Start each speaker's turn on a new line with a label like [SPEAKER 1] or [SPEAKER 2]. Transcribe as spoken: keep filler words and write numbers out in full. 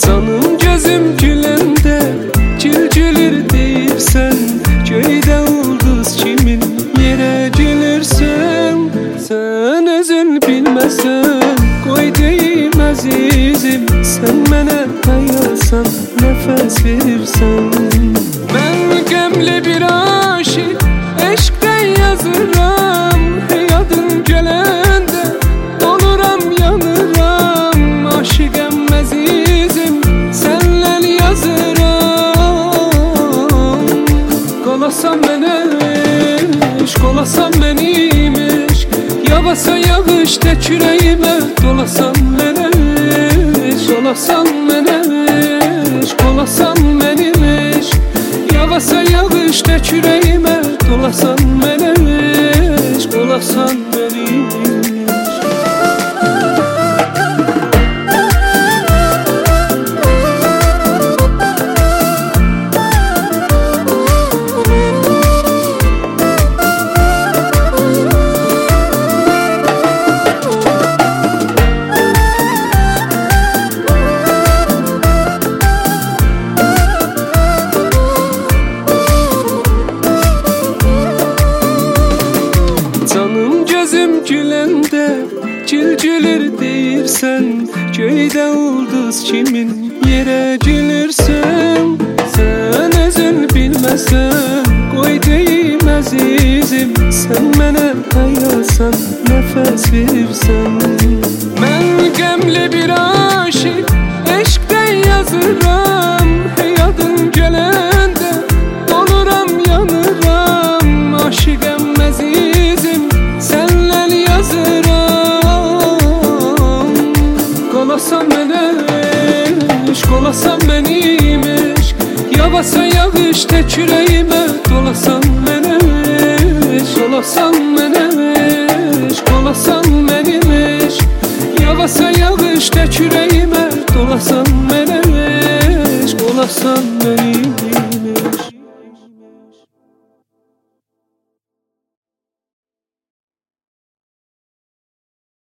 [SPEAKER 1] Canım gözüm güləndə gül-gülür deyirsən, göydə ulduz kimin yerə gülürsən. Sən özün bilməsən, qoy deyim əzizim, sən mənə hayasan, nəfəs verirsən. Mən qəmli bir aşiq, eşqdən yazıram, yadın gələndə oluram, yanıram. Aşiqəm əzizim, sənlə yazıram. Qolasan mənə eşq, qolasan mənim eşq, yağasa yağış tək ürəyimə, dolasan mənə eşq, dolasan mənə eşq, qolasan mənim eşq, yağasa yağış tək ürəyimə, dolasan mənə eşq, qolasan mənim eşq. Canım gözüm güləndə gül-gülür deyirsən, göydə ulduz kimin yerə gülürsən. Sən özün bilməsən, qoy deyim əzizim, sən mənə hayasan, nəfəs verirsən. Mən qəmli bir aşiq, eşqdən yazıram, yadın gələndə oluram, yanıram. Aşiqəm əzizim, sənlə yazıram. Qolasan mənə eşq, qolasan mənim eşq, yağasa yağış tək ürəyimə, dolasan mənə eşq, dolasan mənə eşq, qolasan mənim eşq, yağasa yağış tək ürəyimə, dolasan mənə eşq, qolasan mənə eşq.